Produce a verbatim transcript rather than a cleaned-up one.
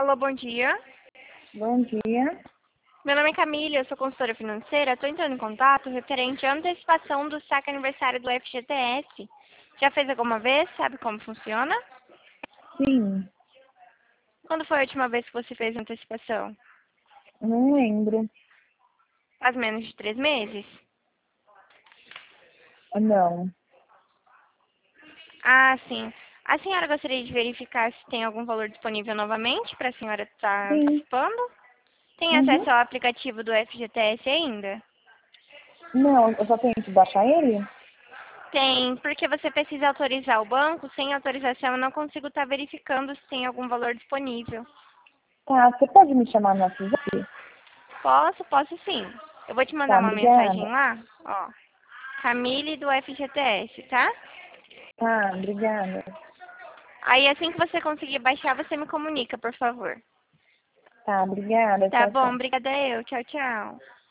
Alô, bom dia. Bom dia. Meu nome é Camila, eu sou consultora financeira. Estou entrando em contato referente à antecipação do saque aniversário do F G T S. Já fez alguma vez? Sabe como funciona? Sim, Quando foi a última vez que você fez antecipação? não lembro. Faz menos de três meses? Não. Ah, sim. A senhora gostaria de verificar se tem algum valor disponível novamente para a senhora estar Sim. antecipando? Tem Uhum. acesso ao aplicativo do F G T S ainda? Não, eu só tenho que baixar ele? Tem, porque você precisa autorizar o banco. Sem autorização, eu não consigo estar verificando se tem algum valor disponível. Tá, você pode me chamar no WhatsApp? Posso, posso sim. Eu vou te mandar Tá, uma mensagem obrigada. lá, ó. Camille do F G T S, tá? Tá, obrigada. Aí assim que você conseguir baixar, você me comunica, por favor. Tá, obrigada. Tá Tchau, bom, tchau. obrigada eu. Tchau, tchau.